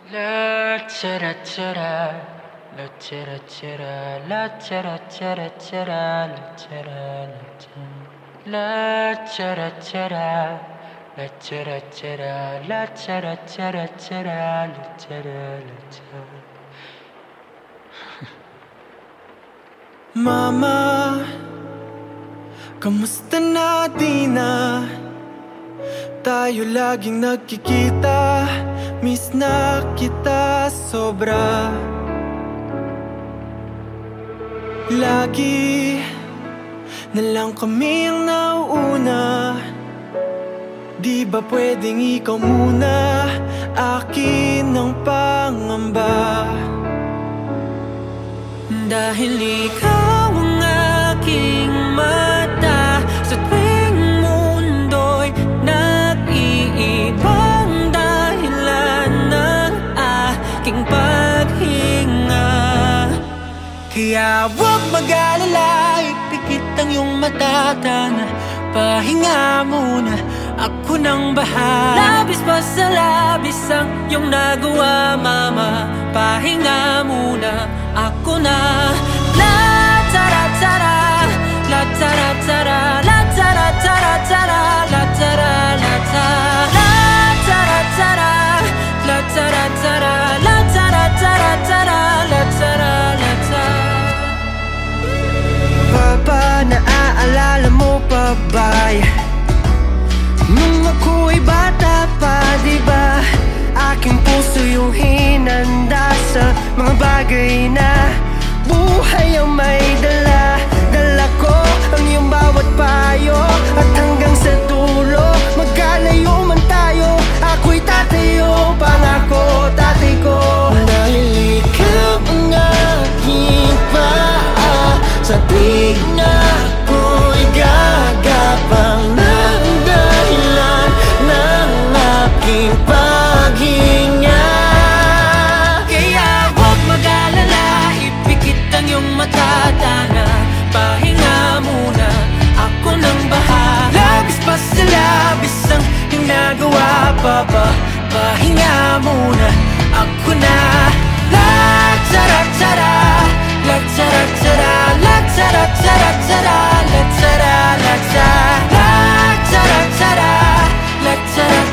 La chara chara, la chara chara, la chara chara chara, la chara la chara, la chara chara, la chara chara, la chara chara chara, la chara la chara. Mama, kamusta na di na? Tayo laging nagkikita, miss na kita sobra. Lagi na lang kami ang nauuna. Di ba pwedeng ikaw muna, akin ang pangamba? Dahil ikaw ang aking mata sa tuwing mundo'y nag-iibang dahilan ng aking paghinga. Kaya huwag mag-alala, ipikit ang iyong mata, tana, pahinga muna, ako nang bahala. Labis pa sa labis ang iyong nagawa, mama, pahinga muna, ako na. La tara tara, la tara tara, la tara tara tara, la tara la tara, la tara tara, la tara tara, la tara tara tara, la tara la tara. Papa, naaalala mo pa ba nung ako'y bata pa, diba? Aking puso yung hinanda sa mga bagay na buhay ang may dala. Dala ko ang iyong bawat payo, at hanggang sa dulo, magkalayo man tayo, ako'y tatayo, pangako tatay ko. Dahil ikaw ang aking paa sa tuwing ako'y gagapang ng dahilan ng aking paghinga. Kaya huwag mag-alala, ipikit ang iyong mata, tana, pahinga muna, ako nang bahala. Labis pa sa labis ang iyong nagawa, papa, pahinga muna, ako na. La tara tara, la tara tara, la tara tara tara, la tara la tara, la tara tara, la tara